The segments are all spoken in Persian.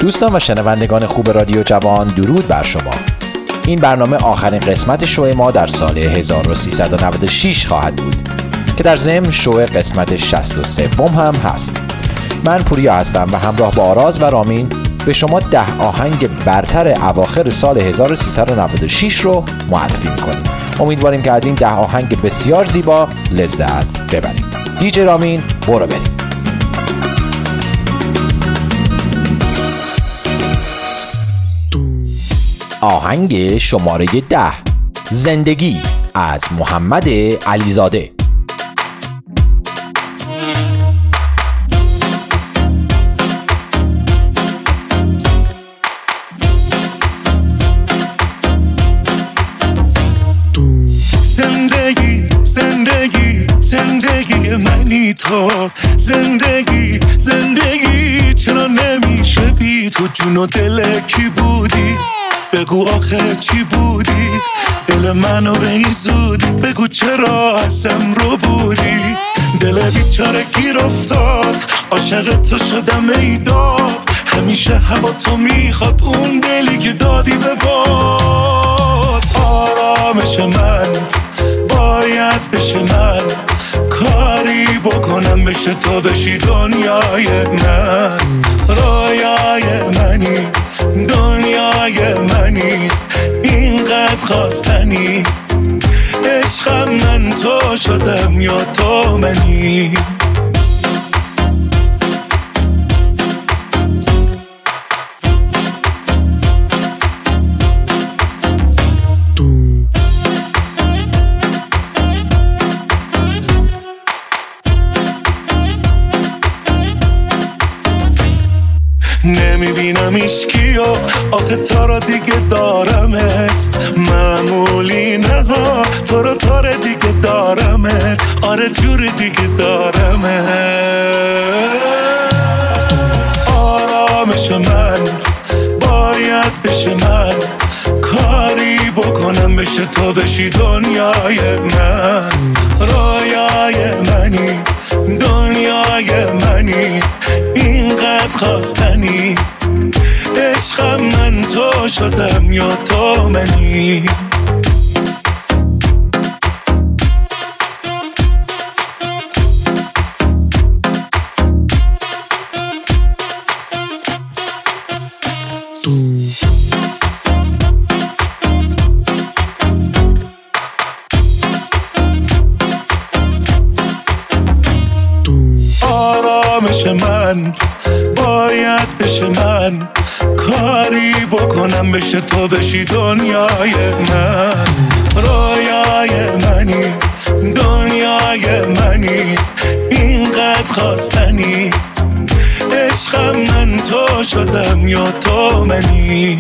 دوستان و شنوندگان خوب رادیو جوان، درود بر شما. این برنامه آخرین قسمت شو ما در سال 1396 خواهد بود که در ضمن شو قسمت 63 هم هست. من پوریا هستم و همراه با آراز و رامین به شما 10 آهنگ برتر اواخر سال 1396 رو معرفی میکنیم. امیدواریم که از این 10 آهنگ بسیار زیبا لذت ببرید. دیجی رامین، برو بریم. آهنگ شماره 10، زندگی از محمد علیزاده. زندگی منی تو، زندگی چرا نمیشه بی تو؟ جون و دل کی بودی؟ بگو آخه چی بودی؟ دل منو به این زودی بگو چرا ازم رو بودی؟ دل بیچاره گیر افتاد، عاشق تو شدم ای داد، همیشه هوا تو میخواد اون دلی که دادی به باد. آرامش من باید بشه، من کاری بکنم بشه تو بشی دنیای من. رویای منی، دنیای منی، اینقدر خواستنی، عشقم من تو شدم یا تو منی. نمیبینم ایشکیو، آخه تا را دیگه دارمت، معمولی نه ها، تو رو دیگه دارمت، آره جور دیگه دارمت. آرامش من باید بشه، من کاری بکنم بشه تو بشی دنیای من. رویای منی، دنیای منی، اینقدر خواستنی، عشقم من تو شدم یا تو منی. آرامش من باید بشه، من کاری بکنم بشه تو بشی دنیای من. رویای منی، دنیای منی، اینقدر خواستنی، عشقم من تو شدم یا تو منی.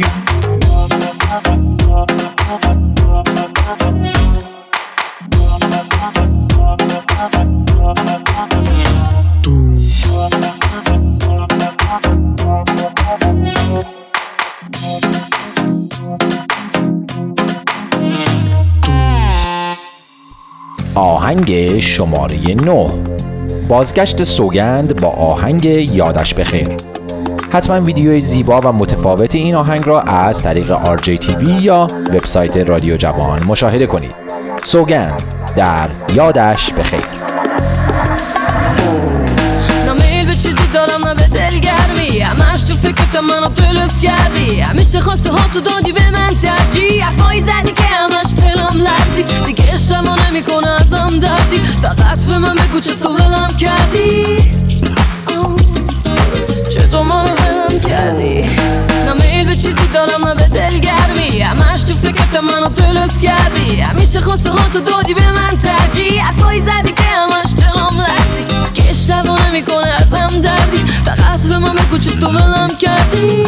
آهنگ شماره 9، بازگشت سوگند با آهنگ یادش بخیر. حتما ویدیوی زیبا و متفاوت این آهنگ را از طریق RJTV یا وبسایت رادیو جوان مشاهده کنید. سوگند در یادش بخیر. نمیل به چیزی دارم نه به دلگرمی، همش تو فکرت منو تلس کردی، همیشه خواسته ها تو دادی به من ترجیح، حرفایی زدی که همش دلم لرزید، دیگه اشتباه نمیکنه ازم دردی، فقط به من بگو چطور ولم کردی، چطور منو ولم کردی. نمیل به چیزی دارم نه به دلگرمی، همش تو فکرت منو تلس کردی، همیشه خواسته ها تو دادی به من ترجیح، حرفایی زدی که همش دلم لرزید، دیگه اشتباه نمیکنه ازم دردی، فقط به من بگو چطور ولم کردی،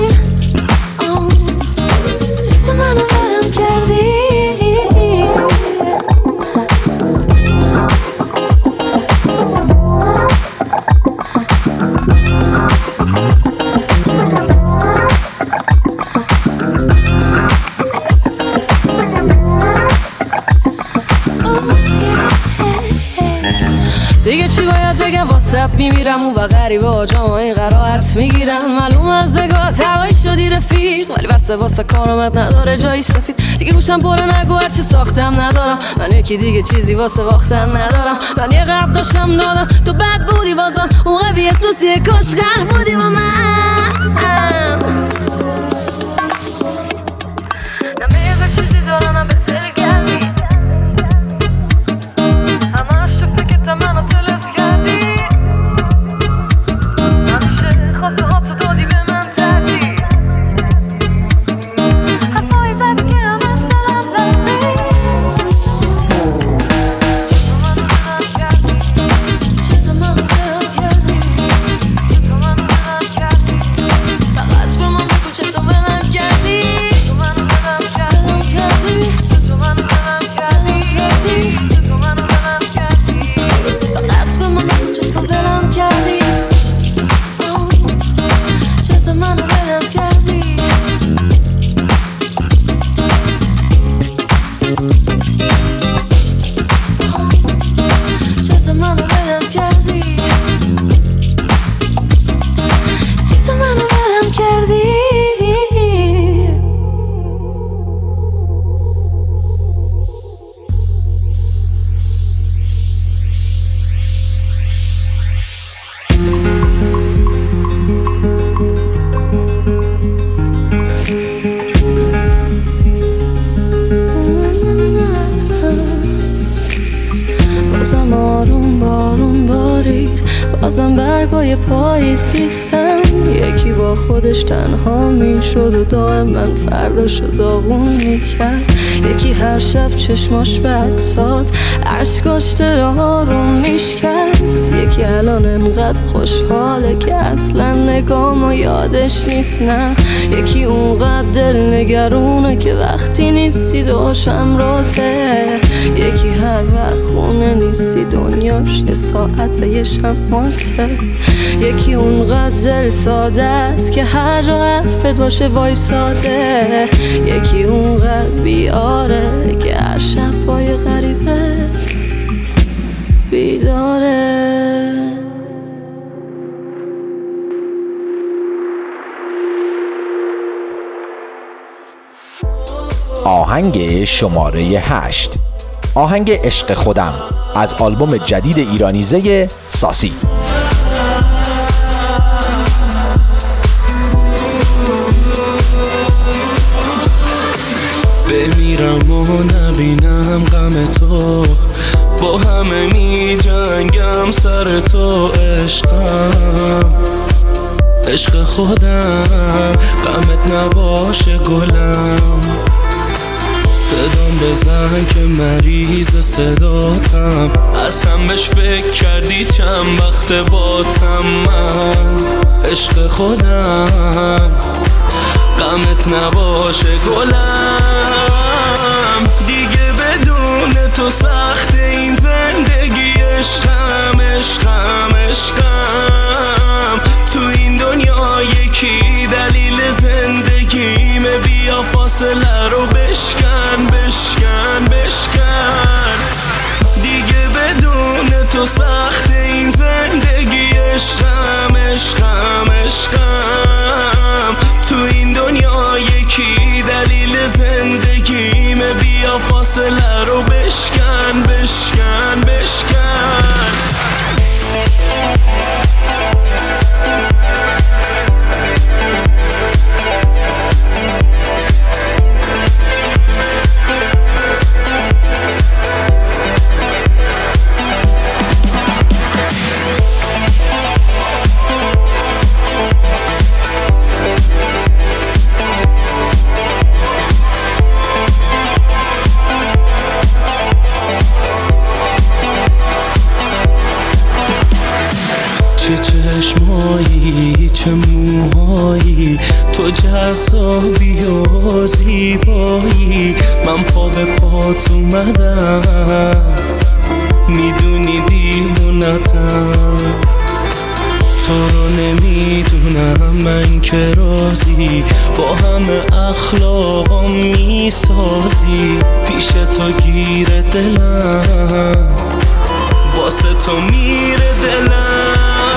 چطور منو ولم کردی. راحت میمیرم و غریبه ها جامعه قرائت میگیرم. معلوم از نگاه هوایی شدی رفیق، ولی واسه کارامت نداره جایی سفید. دیگه گوشم پره نگو هرچی ساختم ندارم، من یکی دیگه چیزی واسه باختن ندارم. من یه قبل داشتم دادم تو بد بودی بازم اون قوی احساسیه کاش غرق بودی با من. نمیگه چیزی دارم نه بهتر گردی، همش تو فکرت منو تلس کردی. همیشه خواسته ها تو دادی به من تردی، حرفایی زدی که همش دلم زدی. چطور منو دلم کردی، چطور منو دلم کردی، فقط به من بگو چطور بلم کردی. چطور منو دلم کردی، چطور منو دلم کردی، چطور منو دلم کردی، فقط به من بگو چطور بلم کردی. چطور منو دلم کردی، چطور منو دلم کردی، چطور منو دلم کردی. بازم آروم بارون بارید، بازم برگای پاییز ریختن. یکی با خودش تنها میشد و دائم من فرداشو داغون میکرد. یکی هر شب چشماش به عکسات عشقاش دلها رو میشکست. یکی الان انقدر خوشحاله که اصلا نگامو یادش نیست. نه یکی اونقدر دل نگرونه که وقتی نیستی دوشم راته. یکی هر وقت خونه نیستی دنیاش یه ساعته یه شماته. یکی اونقدر دل ساده است که هر جا حرفت باشه وایساده. یکی اونقدر بیاره که هر شب پای غریبه بیداره. آهنگ شماره 8، آهنگ عشق خودم از آلبوم جدید ایرانیزه ساسی. بمیرم و نبینم غم تو، با همه می جنگم سر تو. عشقم عشق خودم، غمت نباشه گلم. صدام بزن که مریض صداتم، اصلا بهش فکر کردی چند وقت باتم من. عشق خودم، غمت نباشه گلم. دیگه بدون تو سخت این زندگی. عشقم عشقم عشقم، تو این دنیا یکی دلیل زندگیمه. بیا فاصله رو بشکن بشکن بشکن. دیگه بدون تو سخت این زندگی. عشقم عشقم عشقم، تو این دنیا یکی دلیل زندگیمه. بیا فاصله رو بشکن بشکن بشکن. چه چشمایی چه موهایی، تو جذابی و زیبایی. من پا به پات اومدم، میدونی دیوونتم. تو رو نمیدونم من که رازی، با همه اخلاقم میسازی. پیش تو گیر دلم، واسه تو میره دلم.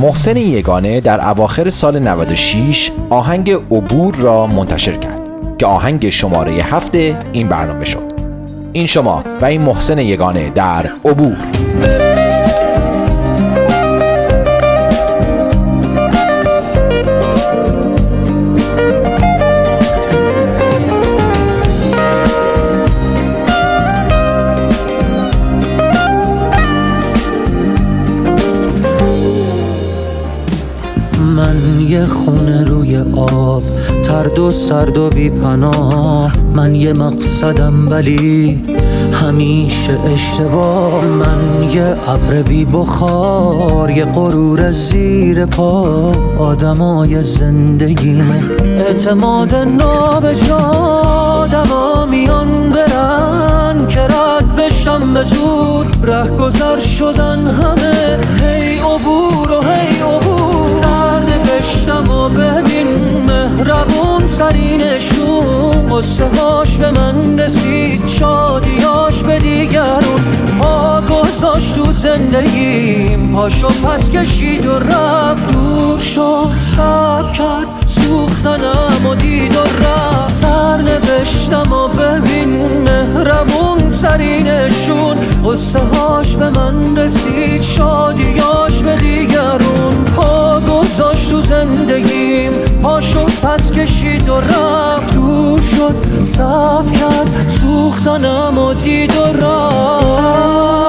محسن یگانه در اواخر سال 96 آهنگ عبور را منتشر کرد که آهنگ شماره 7 این برنامه شد. این شما و این محسن یگانه در عبور. من یه خونه روی آب، ترد و سرد و بی پناه. من یه مقصدم ولی همیشه اشتباه. من یه ابر بی بخار، یه غرور زیر پا. آدمای زندگیمه اعتماد نابجا. آدما میان برن که رد بشم به زور. ره گذر شدن همه، هی عبور و هی عبور. سرنوشتم و ببین مهربون ترینشون. قصه هاش به من رسید، شادیاش به دیگرون. پا گذاشت تو زندگیم، پاشو پس کشید و رفت. دور شد صبر کرد، سوختنم و دید و رفت. سرنوشتم و ببین مهربون ترینشون. قصه هاش به من رسید، شادیاش به دیگرون. پا گذاشت تو زندگیم، پاشو پس کشید و رفت. دور شد صبر کرد، سوختنم و دید و رفت.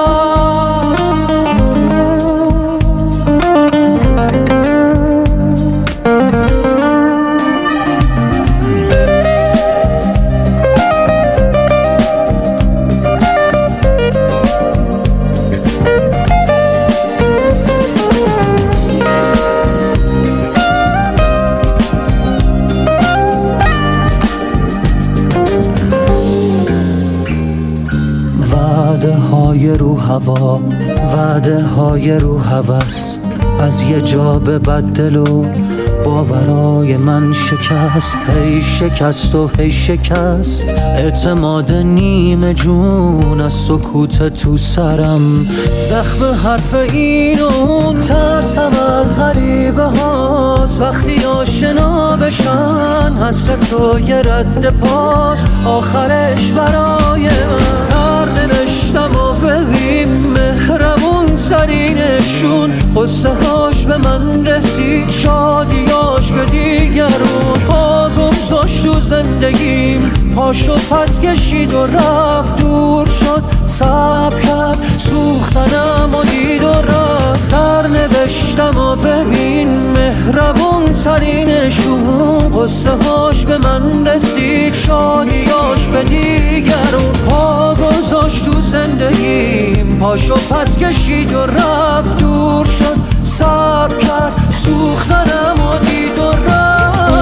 رو هوا، وعده های رو هوس. از یه جا به بدل و باورای من شکست. هی شکست و هی شکست. اعتماد نیمه جون از سکوت تو سرم. زخم حرف این و اون، ترسم از غریبه هاست. وقتی آشنا بشن حسرت و یه رد پاس. آخرش برای من سرنوشتم و ببین مهربون ترینشون. قصه هاش به من رسید، شادیاش به دیگرون. پا گذاشت تو زندگیم، پاشو پس کشید و رفت. دور شد صبر کرد، سوختنم و دید و رفت. سرنوشتم و ببین مهربون ترینشون. قصه هاش به من رسید، شادیاش به دیگرون. پا گذاشت تو زندگیم، پاشو پس کشید و رفت. دور شد صبر کرد، سوختنم و دید و رفت.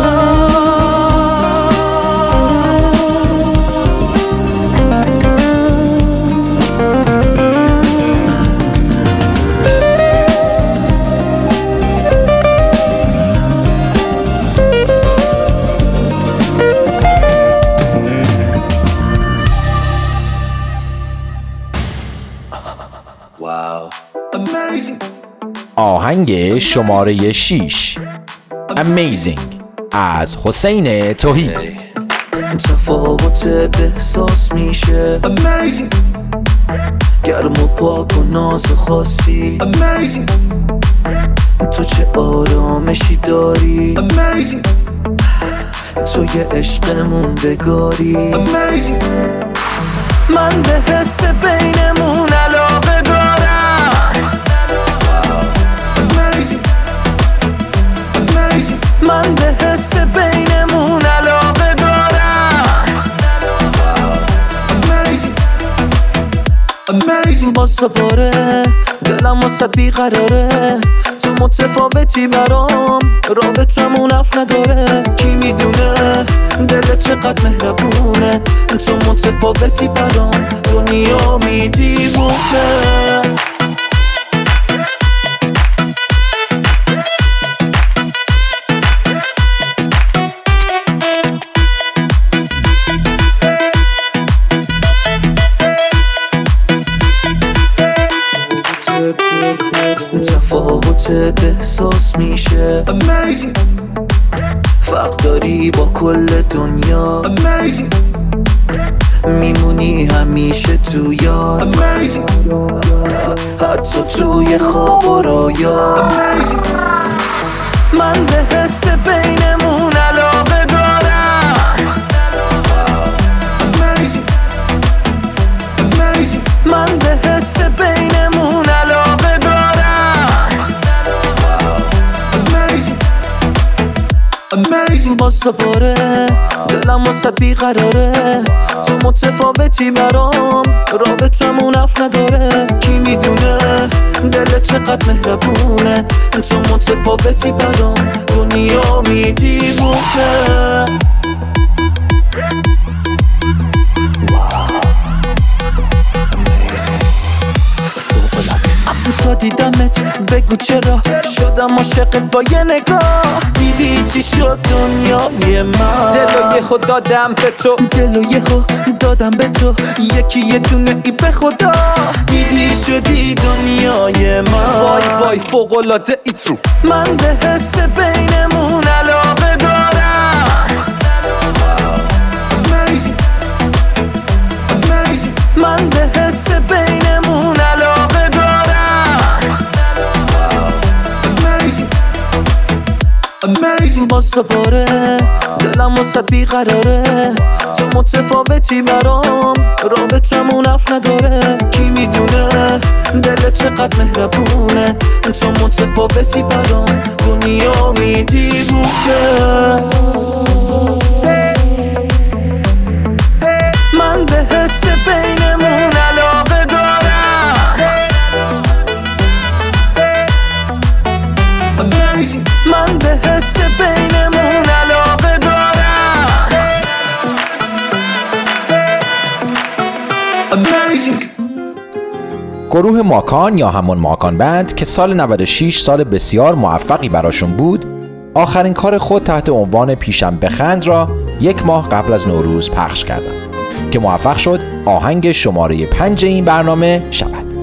آهنگ شماره 6 Amazing از حسین توحید. تفاوت احساس میشه Amazing. گرم و پاک و ناز خاصی Amazing. تو چه آرامشی داری Amazing. تو یه عشقمون بگاری Amazing. من به حس بینمون علاقه دارم من به حس بینمون علاقه دارم Amazing. باز تو پاره دلم واسد بیقراره. تو متفاوتی برام، رابطمون اف نداره. کی میدونه دل چقدر مهربونه. تو متفاوتی برام، دنیا میدیونه. تفاوت حواست احساس میشه. Amazing. فرق داری با کل دنیا. Amazing. میمونی همیشه تو یاد. Amazing. حتی توی خواب و رویا. Amazing. من به حس بینمون علاقه دارم. Amazing. Amazing. من به حس بینمون علاقه دارم. Amazing. Amazing. باز دوباره دلم واسه بیقراره، تو متفاوتی برام، رابطمون اف نداره. کی میدونه دل چقدر مهربونه، تو متفاوتی برام، دنیا میدیونه. تا دیدمت بگو چرا شدم عاشقت با یه نگاه. دیدی چی شد دنیای من، دلو یهو دادم به تو، دلو یهو دادم به تو، یکی یه دونه ای به خدا. دیدی شدی دنیای من، وای وای فوق‌العاده ای تو. من به حس بینمون علاقه دارم. Amazing. Amazing. من به حس بینمون علاقه دارم. Amazing. باز دوباره دلم واسه بیقراره، تو متفاوتی برام، رابطمون اف نداره. کی میدونه دل چقدر مهربونه، تو متفاوتی برام، دنیا میدیونه. من به حس بینمون علاقه دارم. Amazing. من به حس بینمون علاقه دارم. Amazing. گروه ماکان یا همون ماکان بند که سال 96 سال بسیار موفقی براشون بود، آخرین کار خود تحت عنوان پیشم بخند را 1 ماه قبل از نوروز پخش کردند که موفق شد آهنگ شماره 5 این برنامه شود.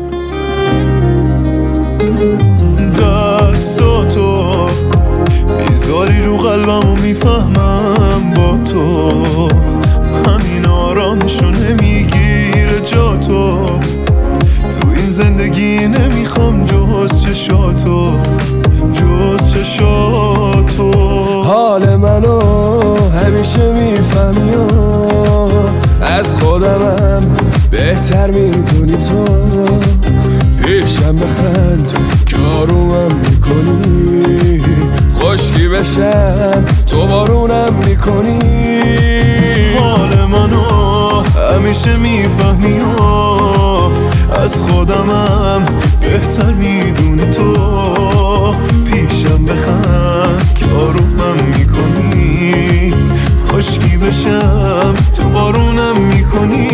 دستاتو میذاری رو قلبم و میفهمم با تو، همین آرامشو نمیگیره جا تو این زندگی. نمیخوام جز چشاتو، جز چشاتو. حال منو همیشه میفهمی و از خودمم بهتر میدونی تو. پیشم بخند جارومم میکنی، خشکی بشم تو بارونم میکنی. حال منو همیشه میفهمی و از خودمم بهتر میدونی تو. پیشم بخند که آرومم میکنی، خشکی بشم تو بارونم میکنی.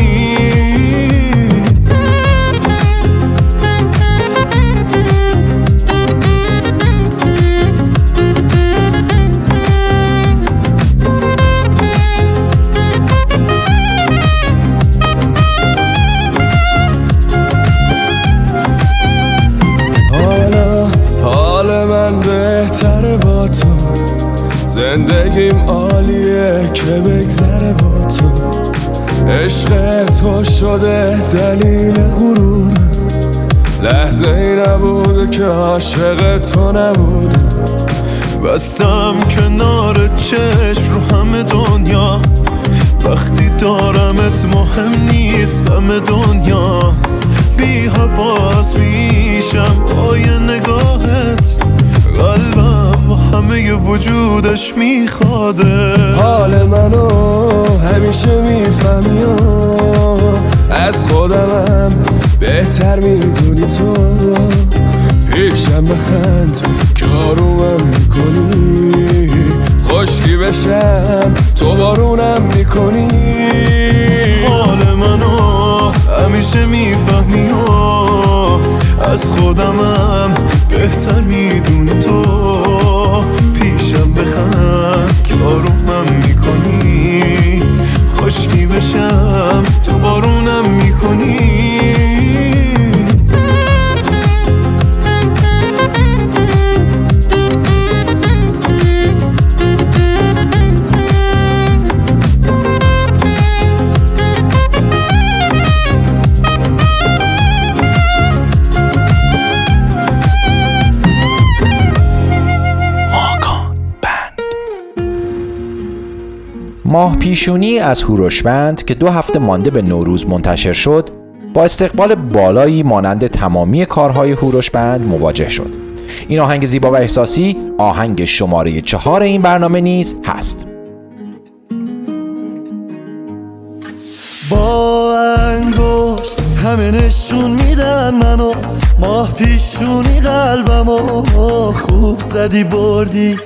زندگیم عالیه که بگذره با تو. عشق تو شده دلیل غرور، لحظه ای نبوده که عاشق تو نبودم. بستم کنار چشم رو همه دنیا، وقتی دارمت مهم نیست همه دنیا. بی حواس میشم با یه نگاهت، قلبم با همه وجودش میخواده. حال منو همیشه میفهمی و از خودمم بهتر میدونی تو. پیشم بخند جارومم میکنی، خشکی بشم تو بارونم میکنی. حال منو همیشه میفهمی و از خودمم بهتر میدونی تو. پیشم بخند که آرومم میکنی، خشکی بشم تو بارونم میکنی. ماه پیشونی از هوروشبند که 2 هفته مانده به نوروز منتشر شد با استقبال بالایی مانند تمامی کارهای هوروشبند مواجه شد. این آهنگ زیبا و احساسی آهنگ شماره 4 این برنامه نیز هست. با انگشت همه نشون میدن منو، ماه پیشونی قلبمو خوب زدی بردی،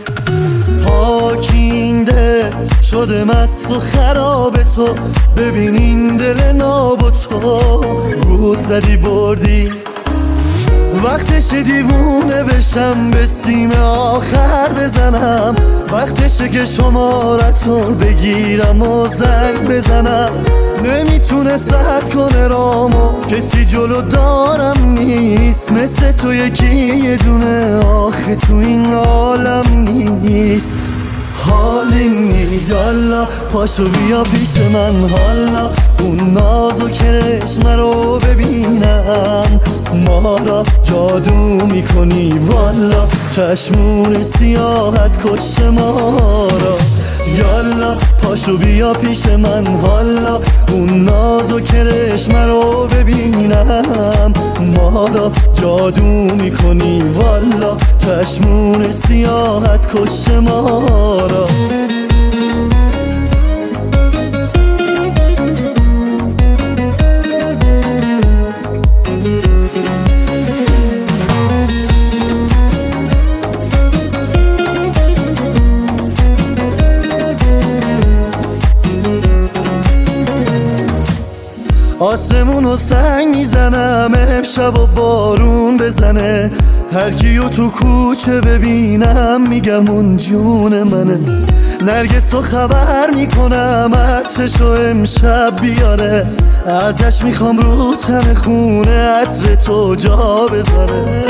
پاکینده شده مست و خراب تو، ببین این دل ناب تو گود زدی بردی. وقتشه دیوونه بشم به سیم آخر بزنم، وقتشه که شمارتو بگیرم و زنگ بزنم. نمیتونه سد کنه رامو، کسی جلو دارم نیست مثل تو یکی یه دونه، آخه تو این عالم نیست حالیم نیست. یالا پاشو بیا پیش من حالا، اون ناز و کرشم رو ببینم، ما را جادو میکنی والا، چشمون سیاحت کش ما را. یالا پاشو بیا پیش من حالا، اون ناز و کرشم رو ببینم، ما را جادو میکنی والا، چشمون سیاحت کش ما را. آسمونو سنگ میزنم امشب و بارون بزنه، هر کیو تو کوچه ببینم میگم اون جون منه. نرگسو خبر میکنم عطرشو امشب بیاره، ازش میخوام رو تن خونه عطر تو جا بذاره.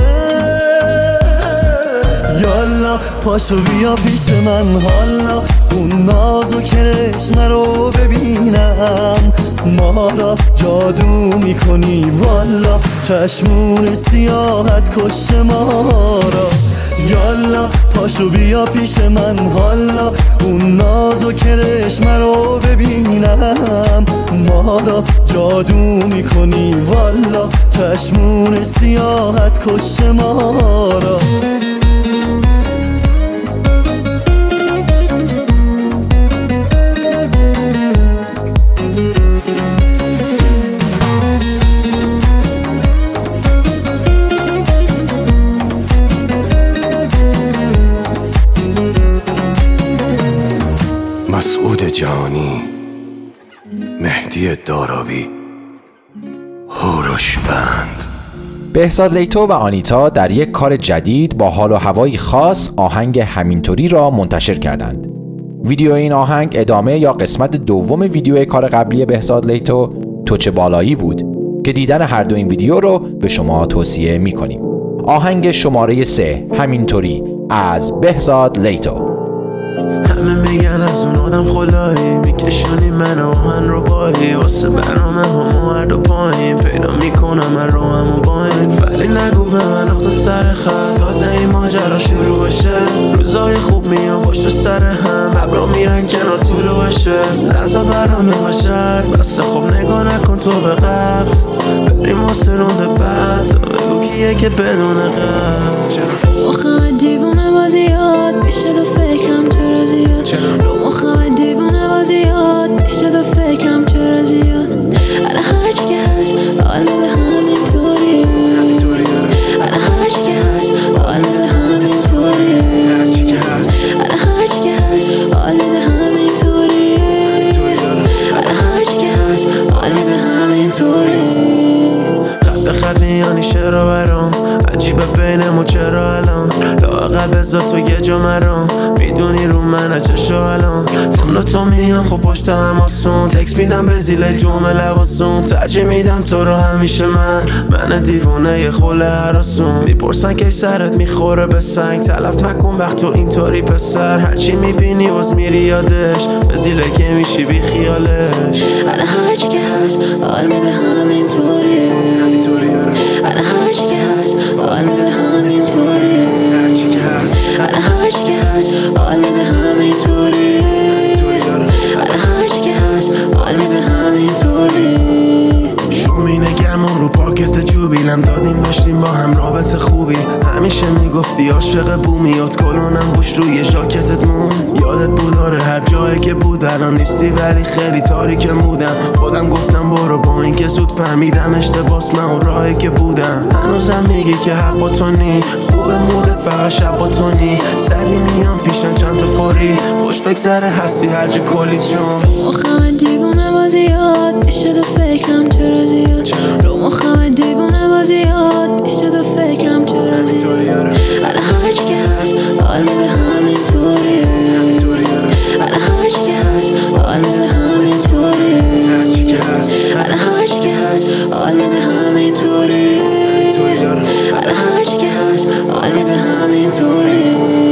یالا پاشو بیا پیش من حالا، اون ناز و کرشم رو ببینم، ما را جادو میکنی والا، چشمون سیاحت کش ما را. یالا پاشو بیا پیش من حالا، اون ناز و کرشم رو ببینم، ما را جادو میکنی والا، چشمون سیاحت کش ما را. مسعود جانی، مهدی دارابی، هوروشبند. بهزاد لیتو و آنیتا در یک کار جدید با حال و هوایی خاص آهنگ همینطوری را منتشر کردند. ویدیو این آهنگ ادامه یا قسمت دوم ویدیو کار قبلی بهزاد لیتو توچ بالایی بود که دیدن هر دو این ویدیو رو به شما توصیه می‌کنیم. آهنگ شماره 3 همینطوری از بهزاد لیتو. همه میگن از اون آدم خلایی، میکشونی من آهن رو بایی، واسه برنامه همو هر دو پایین پیدا میکنم من رو همو باین. ولی نگو به من اخت سر خط، تازه این ماجرا شروع بشه، روزای خوب میان پشت سر هم، ابرا میرن کنار طولو بشه، لحظا برنامه بشر بسه خوب نگاه نکن تو به قبل، بریم واسه رونده بعد، تا بگو کیه که بدون قبل. چرا؟ مخم دیوونه بازیات میشه تو فکرم چرا زیاد، رو مخم دیوونه بازیات میشه تو فکرم چرا زیاد، الان هرچی که هست حال میده همینطوری، الان هرچی که هست حال میده همینطوری، الان هرچی که هست حال میده همینطوری، الان هرچی که هست حال میده همینطوری. خط خط میانی شعرها برام عجیبه بینمون چرا الان، لااقل بذار تو یه جا مرام، میدونی رو منه چشو الان، تو میان خب پشت هم آسون، تکس میدم به زیل جمله واسون، ترجیح میدم تو رو همیشه من دیوونه یه خوله هراسون، میپرسن که سرت میخوره به سنگ، تلف نکن وقت تو اینطوری پسر، هرچی میبینی واز میری یادش، به زیله که میشی بی خیالش، الان هرچی که هست حال میده همینطوری، الان هرچی که هست حال میده همینطوری، الان هرچی که هست حال میده همینطوری، الان گرما رو پارکت چوبیلم دادیم داشتیم با هم رابطه خوبی. همیشه میگفتی عاشق بومی، یاد کلونم گوش روی ژاکتت مون. یادت بود آره هر جایی که بود الان نیستی ولی خیلی تاریکم بودم. خودم گفتم برو با این که زود فهمیدم اشتباس من اون راهی که بودم. هنوزم میگی که حق با تو نی، خوب مودت فقط شب با تو نی. سری میام پیشن چند تا فوری، خوش بگذره هستی هرچی کلیت شون. مخم دیوونه بازیاد اشتد و فکرم چرا زیاد. رو مخم دیوونه بازیاد اشتد و فکرم چرا زیاد. الان هرچی که هست حال میده همینطوریه. الان هرچی که هست حال میده همینطوریه. الان هرچی که هست حال میده همینطوریه. الان هرچی که هست حال میده همینطوریه.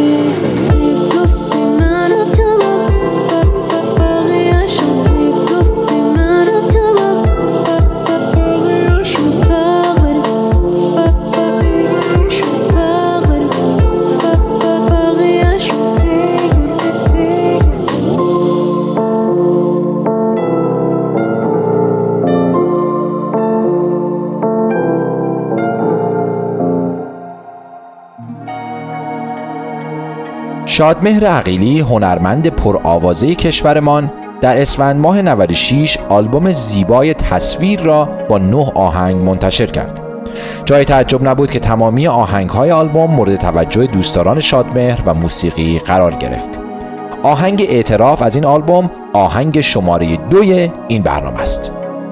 شادمهر عقیلی هنرمند پرآوازه کشورمان در اسفند ماه 96 آلبوم زیبای تصویر را با 9 آهنگ منتشر کرد. جای تعجب نبود که تمامی آهنگ‌های آلبوم مورد توجه دوستداران شادمهر و موسیقی قرار گرفت. آهنگ اعتراف از این آلبوم آهنگ شماره 2 این برنامه است.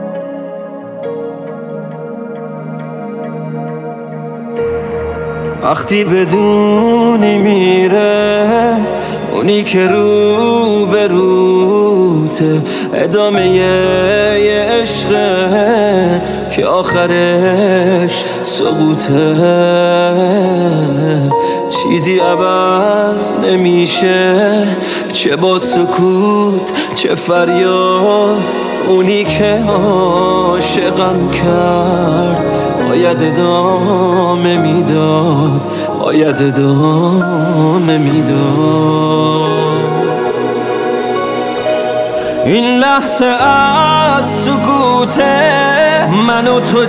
وقتی بدونی میره اونی که رو به روته، ادامه یه عشقه که آخرش سقوطه. چیزی عوض نمیشه، چه با سکوت چه فریاد. اونی که عاشقم کرد باید ادامه میداد، باید ادامه میداد. این لحظه از سکوته من و تو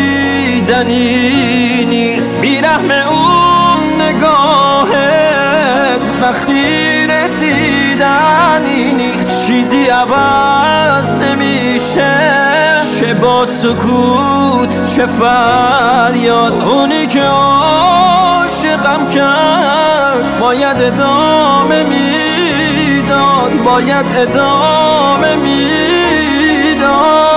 دیدنی نیست. بیرحم اون نگاهت وقتی رسیدنی نیست. چیزی عوض نمیشه، چه با سکوت چه فریاد. اونی که عاشقم کرد باید ادامه میداد، باید ادامه میداد.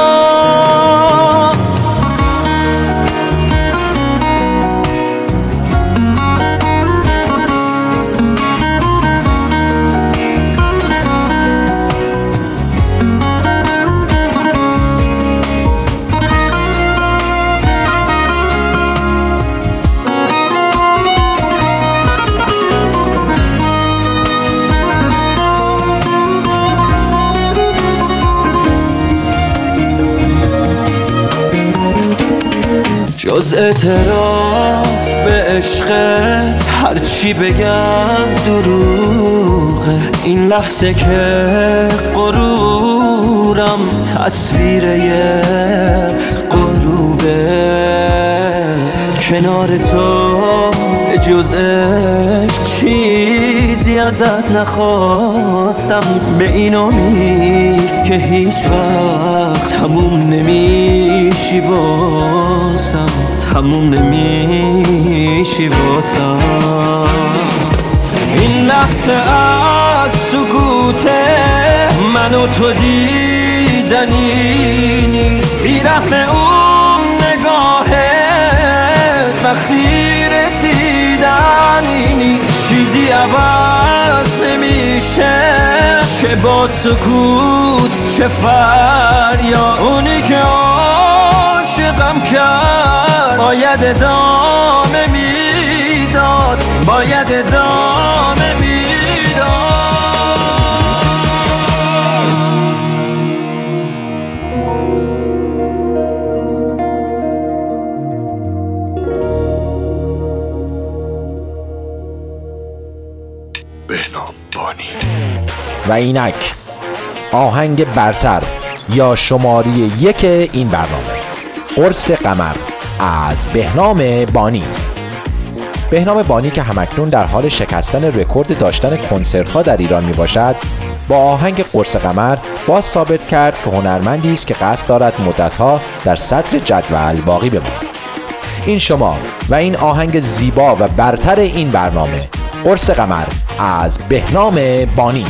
جز اعتراف به عشقت هرچی بگم دروغه. این لحظه که غرورم تصویره غروبه. کنار تو جز عشق چیزی ازت نخواستم، به این امید که هیچ وقت تموم نمیشی واسم، تموم نمیشی واسم. این لحظه از سکوته من و تو دیدنی نیست. بیرحم اون نگاهت وقتی رسیدنی نیست. چیزی عوض نمیشه، چه با سکوت چه فریاد. اونی که عاشقم کرد باید ادامه میداد، باید ادامه میداد. بهنام بانی. و اینک آهنگ برتر یا شماره 1 این برنامه. قرص قمر از بهنام بانی. بهنام بانی که همکنون در حال شکستن رکورد داشتن کنسرت ها در ایران می باشد، با آهنگ قرص قمر باز ثابت کرد که هنرمندی است که قصد دارد مدتها در صدر جدول باقی بماند. این شما و این آهنگ زیبا و برتر این برنامه، قرص قمر از بهنام بانی.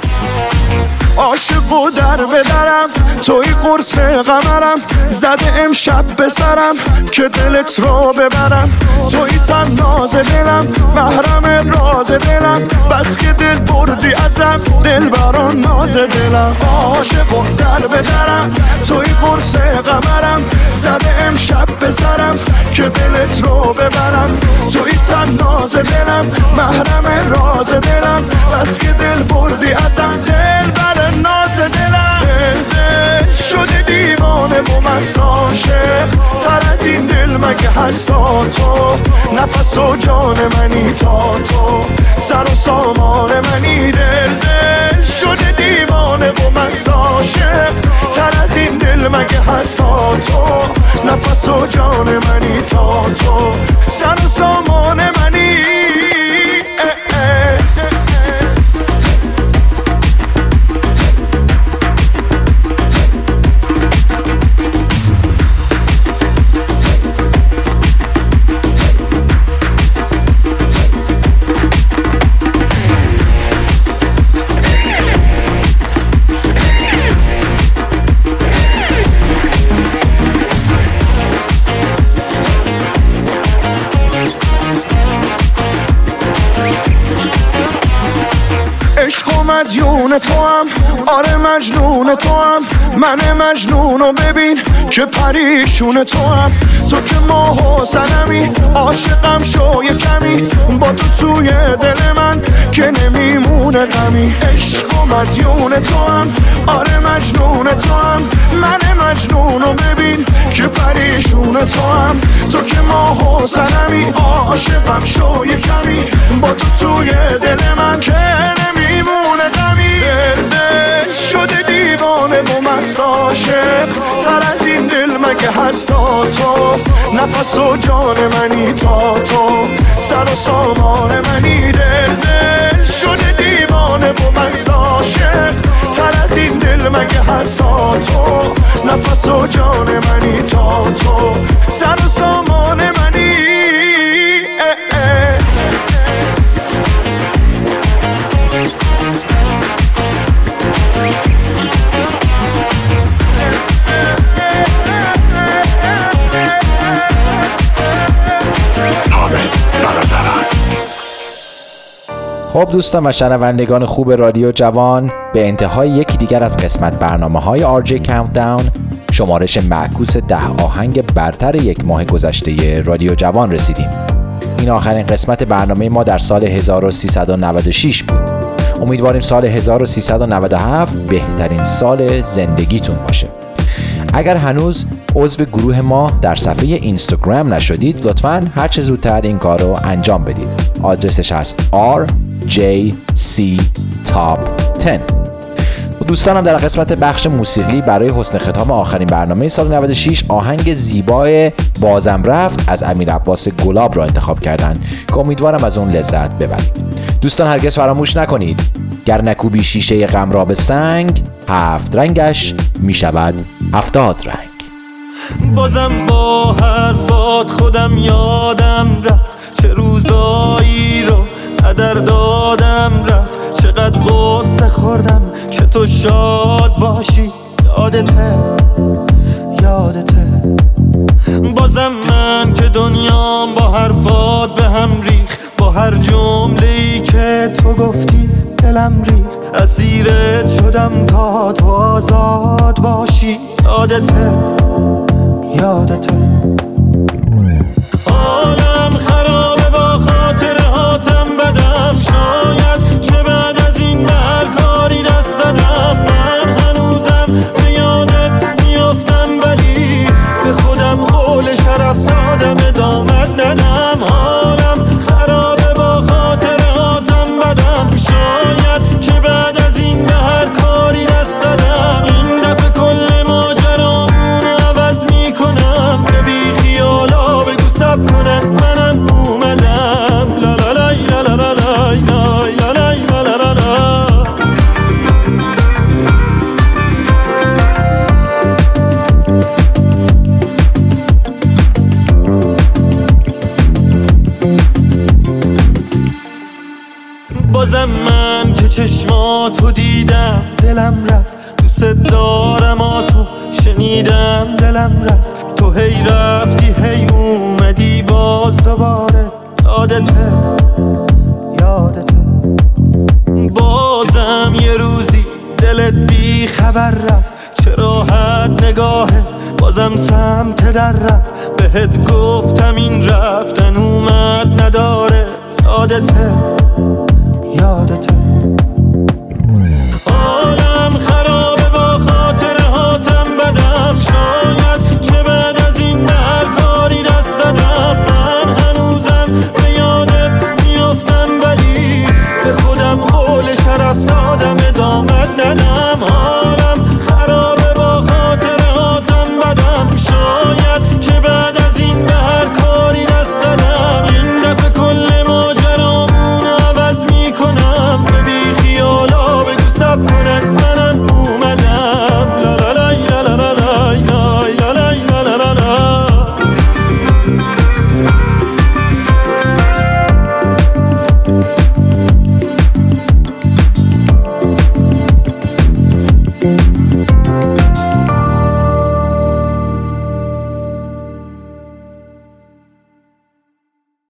عاشق و در بدرم توی قرص قمرم، زده امشب به سرم که دلت رو ببرم. توی تناز دلم، محرم راز دلم، بس که دل بردی ازم، دل بران ناز دلم. عاشق و در بدرم توی قرص قمرم، زده امشب به سرم که دلت رو ببرم. توی تناز دلم، محرم راز دلم، بس که دل بردی ازم، دل بران ناز دلم. دل شده دیوانه و مست عاشق، تر از این دل مگه هست تا تو؟ نفس و جان منی تا تو، سر و سامان منی. دل شده دیوانه و مست عاشق، تر از این دل مگه هست تا تو؟ نفس و جان منی تا تو، سر و سامان منی. مدیون تو هم، آره مجنون تو هم، من مجنونو ببین که پریشون تو هم. تو که ماه و سنمی، عاشقم شو یه کمی، با تو توی دل من که نمیمونه غمی. عشق و مدیون تو هم، آره مجنون تو هم، من مجنونو ببین که پریشون تو هم. تو که ماه و سنمی، عاشقم شو یه کمی، با تو توی دل من که نمیمونه غمی. دل شده دیوانه و مست عاشق، تر از این دل مگه هست تا تو؟ نفس و جان منی تا تو، سر و سامان منی. دل شده دیوانه و مست عاشق، تر از این دل مگه هست تا تو؟ نفس و جان منی تا تو، سر و سامان منی. خب دوستان و شنوندگان خوب رادیو جوان، به انتهای یکی دیگر از قسمت برنامه‌های RJ Countdown، شمارش معکوس 10 آهنگ برتر یک ماه گذشته رادیو جوان رسیدیم. این آخرین قسمت برنامه ما در سال 1396 بود. امیدواریم سال 1397 بهترین سال زندگیتون باشه. اگر هنوز عضو گروه ما در صفحه اینستاگرام نشدید، لطفاً هر چه زودتر این کار رو انجام بدید. آدرسش هست RJC Top 10. دوستانم در قسمت بخش موسیقی برای حسن ختام آخرین برنامه سال 96 آهنگ زیبای بازم رفت از امیرعباس گلاب را انتخاب کردن که امیدوارم از اون لذت ببرید. دوستان هرگز فراموش نکنید گر نکوبی شیشه غم را به سنگ، 7 رنگش می شود 70 رنگ. بازم با حرفات خودم یادم رفت، چه روزایی رو قدر دادم رفت، چقدر غصه خوردم که تو شاد باشی. یادته بازم من که دنیام با حرفات به هم ریخ، با هر جمله‌ای که تو گفتی دلم ریخ، اسیرت شدم تا تو آزاد باشی. یادته عالم خرابه با خاطرهاتم بدم، شاید که بعد از این به هر کاری دست زدم. من هنوزم به یادت میافتم، ولی به خودم قول شرف دادم ادامت ندم. عالم خرابه با خاطرهاتم بدم، شاید که بعد از این به هر کاری دست زدم. این دفعه کل ماجرامون عوض میکنم، چشماتو دیدم دلم رفت، دوست دارم تو شنیدم دلم رفت. تو هی رفتی هی اومدی باز دوباره، یادته بازم یه روزی دلت بی خبر رفت. چه راحت نگاهه بازم سمت در رفت. بهت گفتم این رفتن اومد نداره، یادته